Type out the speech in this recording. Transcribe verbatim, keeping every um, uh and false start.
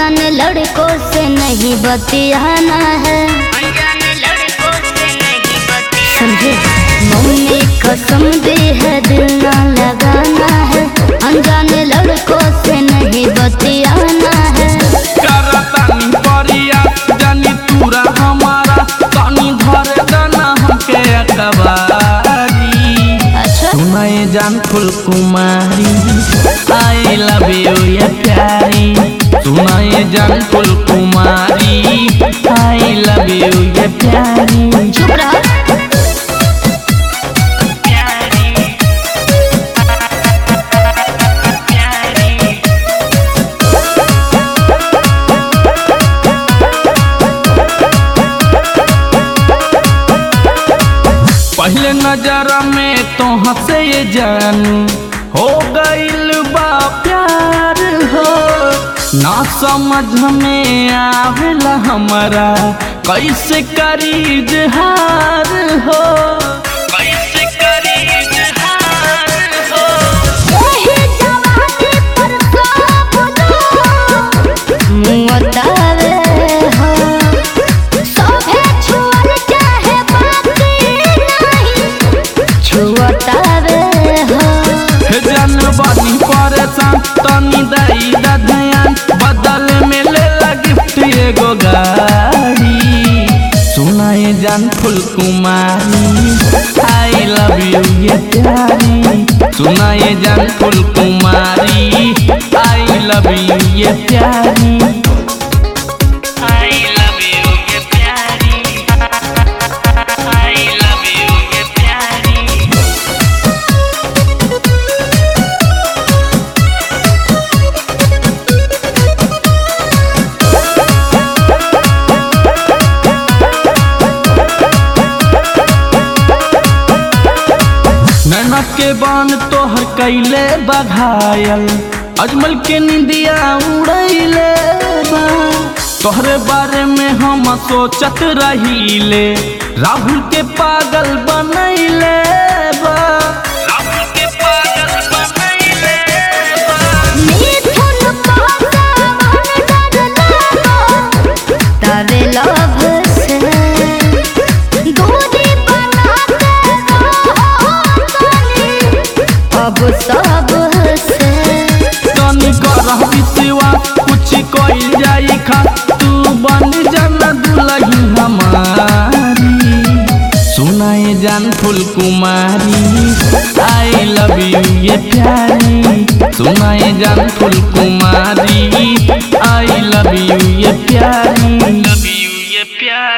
अनजाने लड़कों से नहीं बतियाना है, समझे? मम्मी कसम दी है दिल ना लगाना है, अनजाने लड़कों से नहीं बतियाना है। करतानी परिया जानी तूरा हमारा कानी धर देना हमके अकबारी। अच्छा सुनाए जान फुल कुमारी आई लव यू ये प्यारी। सुनाए जान फुल कुमारी आई लव यू ये प्यारी। चुप रहा। पहले नजर में तो हंसे ये जानू हो गइल बा प्यार हो। ना समझ में आवेला हमारा कैसे करी इजहार हो, कैसे करी इजहार हो। यही जवानी पर सब लोग मुतावे हो, सभे छुअल चाहे बाकी नहीं छुअतावे हो। जन बानी परेशान तनी दई दा ध्यान, बदल में ले ला गिफ्ट एगो गाड़ी। सुनाए जान फुल कुमारी आई लव यू ये प्यारी। सुनाए जान फुल कुमारी आई लव यू ये प्यारी। आई लव यू ये प्यारी। आई लव यू ये प्यारी। नैनक के बान तोहर कैले बघायल, अजमल के निंदिया उड़ैले बा। तोहरे बारे में हम सोचत रहीले, राहुल के पागल बनैले बा। राहुल के पागल बनैले बा। मिथुन पासा मन डर लागो तारे लव से, दूरी बनाते रहो तनी अब सब से। तनी करह विश्वास कुछ कोई जाई खा, तू बन जाना दुल्हन हमारी। सुनाए जान फुल कुमारी आई लव यू ये प्यारी। सुनाए जान फुल कुमारी आई लव यू ये प्यारी। लव यू ये प्यारी।